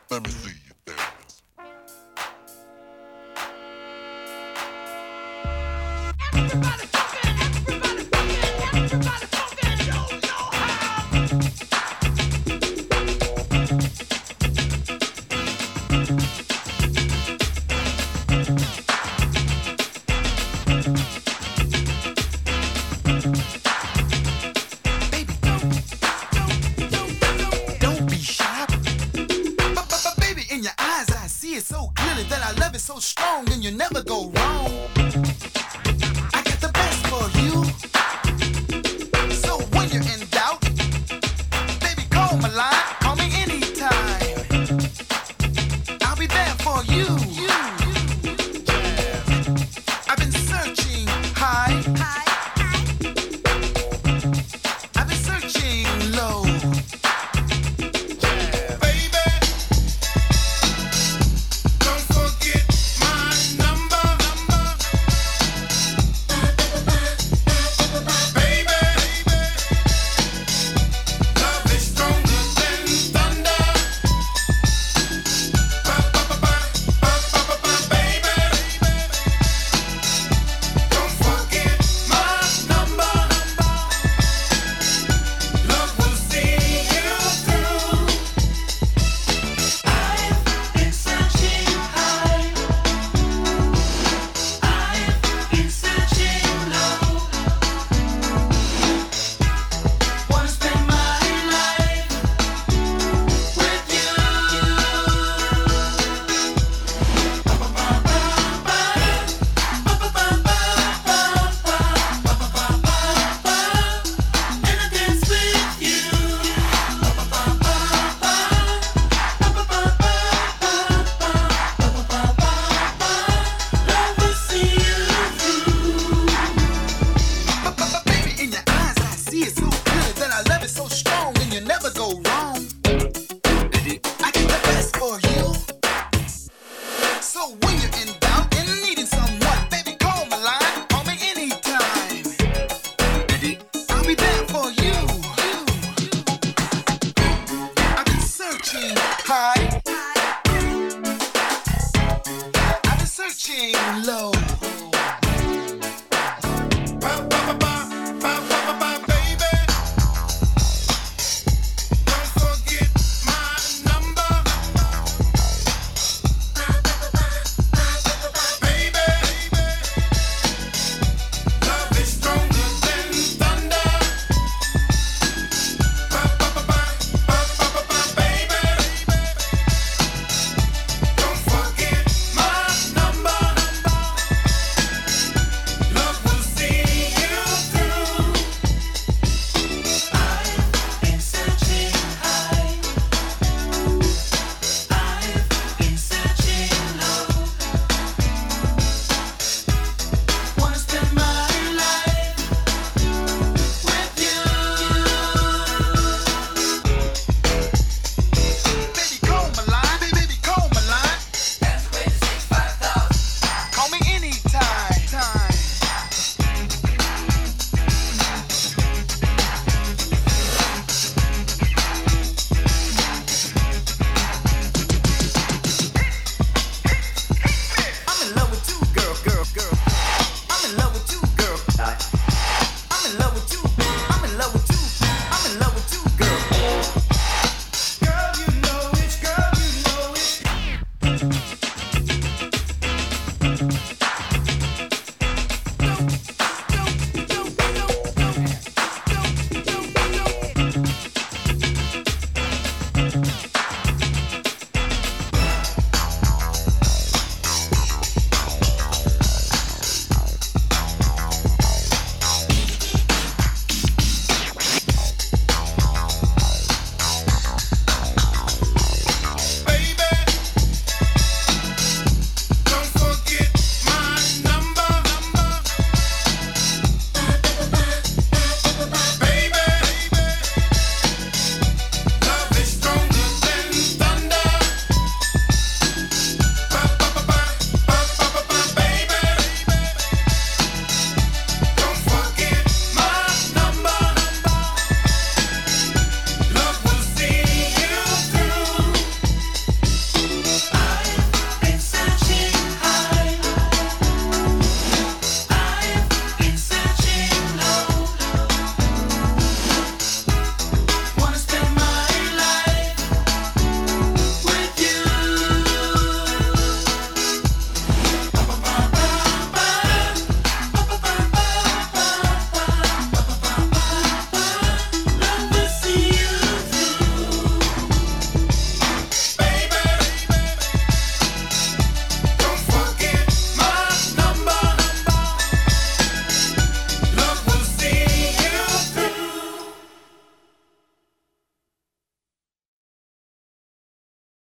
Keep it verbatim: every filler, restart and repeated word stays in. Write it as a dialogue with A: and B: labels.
A: Let me see you dance. Everybody fucking, everybody fucking, everybody fucking, yo, yo, how? Baby, don't, don't, don't, don't, don't be shy. But, but, but baby, in your eyes I see it so clearly that I love it so strong and you never go wrong. I got the best for you. So when you're in doubt, baby, call my line, call me anytime. I'll be there for you. you. I've been searching high. high. I've been searching low. Baby, don't forget my number. Baby, love is stronger than thunder. Baby, don't forget my number. Love will see you through. I've been searching high. I've been searching low. Wanna spend my life with you. And I dance with you. Love will see you through. But baby, in your eyes I see it so clearly that I love it so strong and you never go wrong. I get the best for you. So when you're in doubt and needing someone, baby, call my line, call me anytime. I'll be there for you. I've been searching high.